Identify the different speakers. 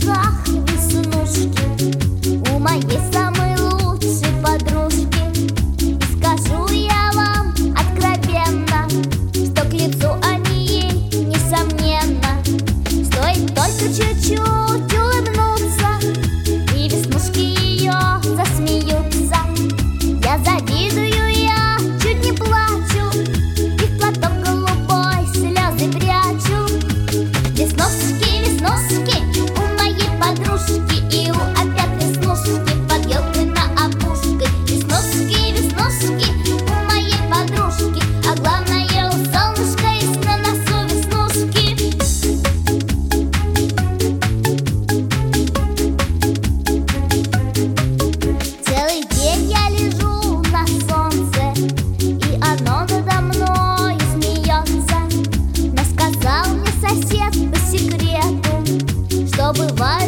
Speaker 1: щеках веснушки у моей самой лучшей подружки. И скажу я вам откровенно, что к лицу они ей несомненно. Стоит только чуть-чуть улыбнуться, и веснушки ее засмеются. Я завидую, я чуть не плачу, и в платок голубой слезы прячу. Веснушки, веснушки у моей подружки, и у опять веснушки под елкой на опушке. Веснушки, веснушки у моей подружки, а главное у солнышка есть на носу веснушки. Целый день я лежу на солнце, и оно надо мной смеется. Но сказал мне сосед по секрету, что бывает